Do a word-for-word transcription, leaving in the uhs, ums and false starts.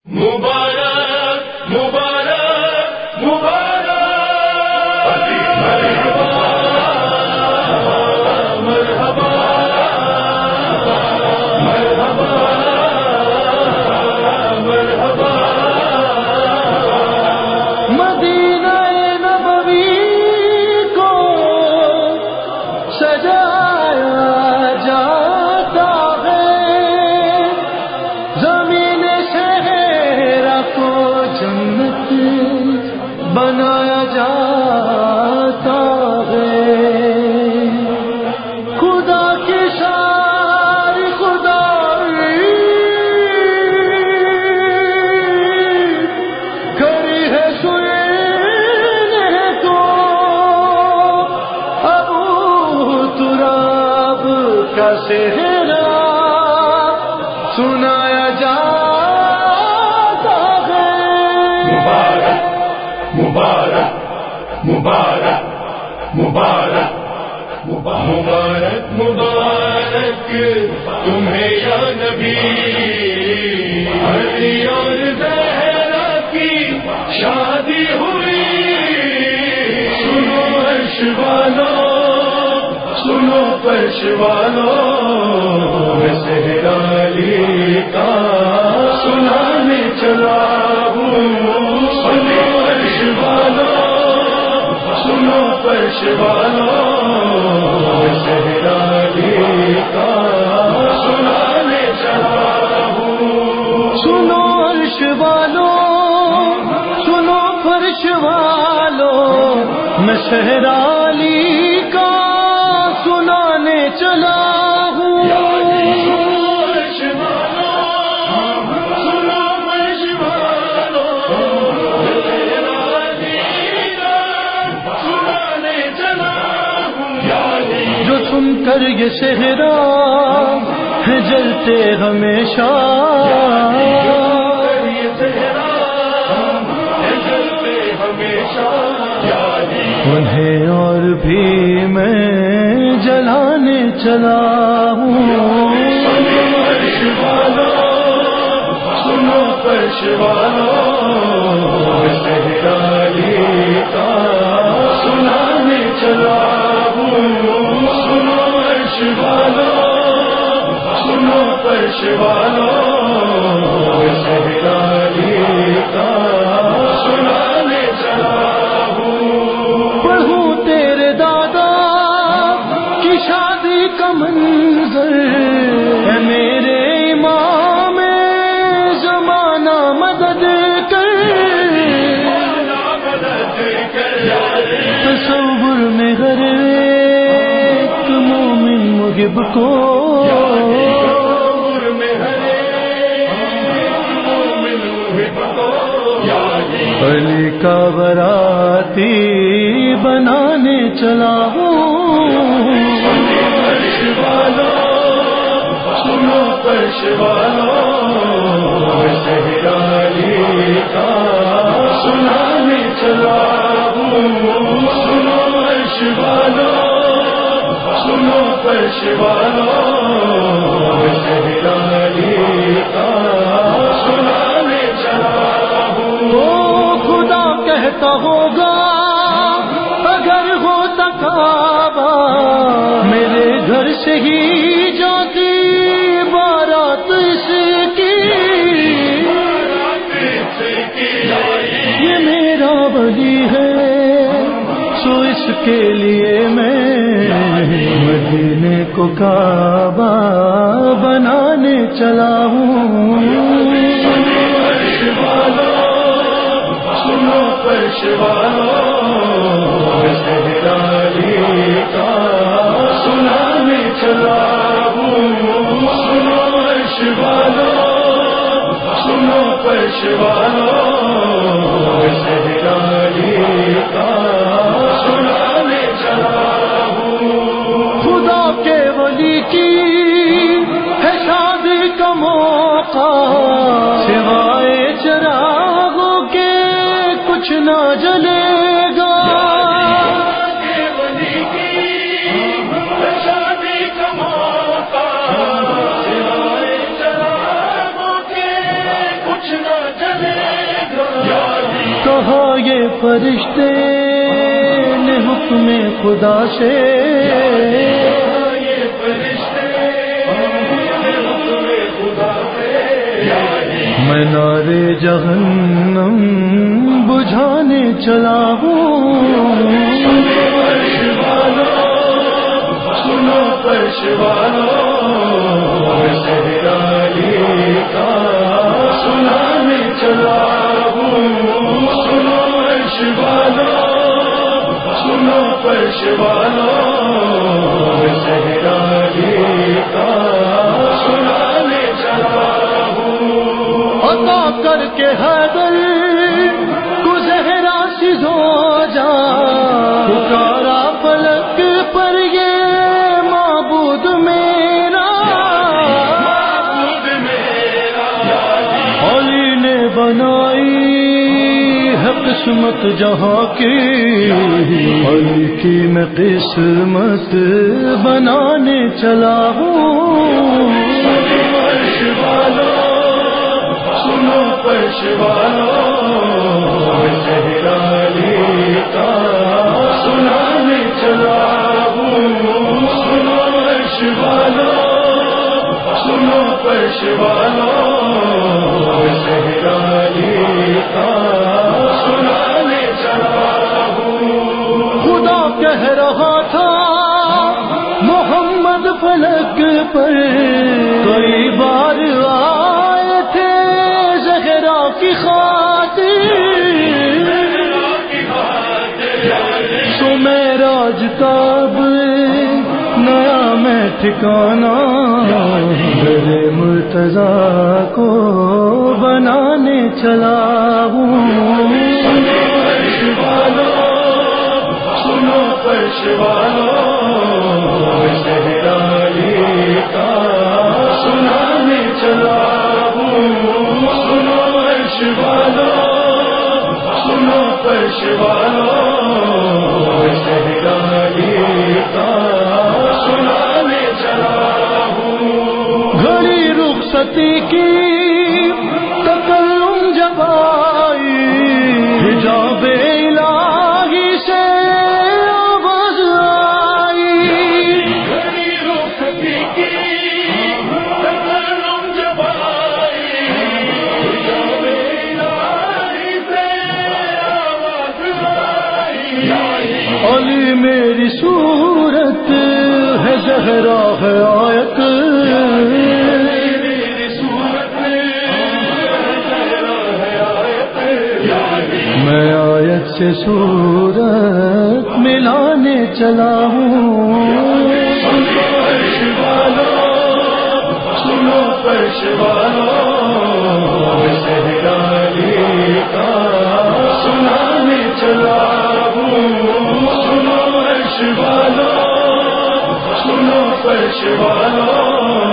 مبارک مبارک مبارک مرحبا مرحبا مرحبا مدینہ نبوی کو سجایا جاتا ہے، زمین شہر کو جنت بنایا جاتا ہے۔ خدا کی ساری خدائی کری ہے سننے کو، ابو تراب کا صحرا سنایا جاتا ہے۔ مبارک مبارک مبارک مبارک مبارک تمہیں یا نبی، علی اور زہرا کی شادی ہوئی۔ سنو عرش والو سنو فرش والو، میں زہرا علی کا سنانے چلا ہوں۔ سنو عرش والو سنو فرش والو، میں زہرا علی کا سنانے چلا ہوں۔ سنو عرش والو سنو فرش والو، میں صحرا علی کا سنانے چلا ہوں۔ جو سن کر یہ صحرا ہے جلتے ہمیشہ، انہیں اور بھی میں جلانے چلا ہوں۔ سنو فرش والو، میں زہرا علی کا سنانے چلا ہوں۔ سنو عرش والو سنو فرش والو، میں زہرا علی کا سنانے چلا ہوں۔ پڑھوں تیرے دادا کی شادی کا منظر، اے میرے امام زمانہ مدد کر۔ تصور میں ہر ایک مومن محب کو علی کا براتی بنانے چلا ہوں۔ سنو فرش والو، میں زہرا علی کا سنانے چلا ہوں۔ سنو عرش والو سنو فرش والو، میں زہرا علی کا سنانے چلا ہوں۔ وہ خدا کہتا ہوگا اگر ہوتا کعبہ، میرے گھر سے ہی جاتی بارات اس کی۔ یہ میرا ولی ہے سو اس کے لیے میں مدینے کو کعبہ بنانے چلا ہوں۔ سنو فرش والو، میں زہرا علی کا سنانے چلا ہوں۔ سنو عرش والو سنو فرش والو، میں زہرا علی کا سنانے چلا ہوں۔ خدا کے ولی کی ہے شادی کا موقع، سوائے چراغوں کے کچھ نہ جلے گا۔ شادی کا موقع، سوائے چراغوں کے کچھ نہ جلے گا۔ فرشتے نے حکم خدا سے میں نارے جہنم بجھانے چلا ہوں. سنو فرش والو شہدائی کا سنانے چلا ہوں. سنو فرش والو سنو فرش والو شہدائی کا سنانے چلا ہوں. عطا کر کے حیدر کو زہرا سی ہو جا پکارا پلک پر یہ معبود میرا. علی نے بنائی ہے قسمت جہاں کی علی کی میں قسمت بنانے چلا ہوں. سنو فرش والو شہدائی کا سنانے چلا ہوں. سنو فرش والو سنو فرش والو شہدائی کا سنانے چلا ہوں. خدا کہہ رہا تھا محمد فلک پر کئی بار آئے تھے زہرا کی خاطر. سو معراج کا اب نیا میں ٹھکانا میرے مرتضیٰ کو بنانے چلا ہوں. سنو فرش والو شہدائی کا سنانے چلا ہوں. سنو فرش والو سنو فرش والو شہدائی کا سنانے چلا ہوں. گھڑی رخصتی کی تکلم جب آئی حجاب الہی سے آواز آئی. گھڑی رخصتی کی تکلم جب آئی حجاب الہی سے آواز آئی. علی میری صورت ہے زہرا ہے آیت میں آیت سے صورت ملانے چلا ہوں. سنو فرش والو سنو فرش والو شہدائی کا سنانے چلا ہوں. سنو فرش والو سنو فرش والو